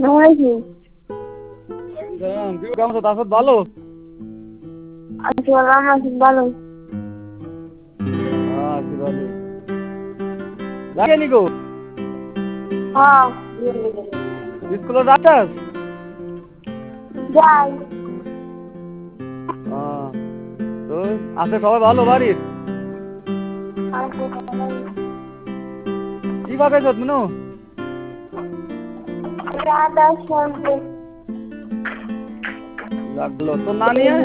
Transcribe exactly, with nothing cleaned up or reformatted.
নয়জি দাম তুই কেমন আছো? তাসত ভালো আছি ভালো আছি ভালো আছি ভালো লাগে নি গো হ্যাঁ স্কুলে যাচ্ছাস? যাই হ্যাঁ তো আছে সবাই ভালো বাড়ির? আছে সবাই কি পাকাইছত মিনু? রাধা শ্যাম্পু লাগলো তোর না নিয়ে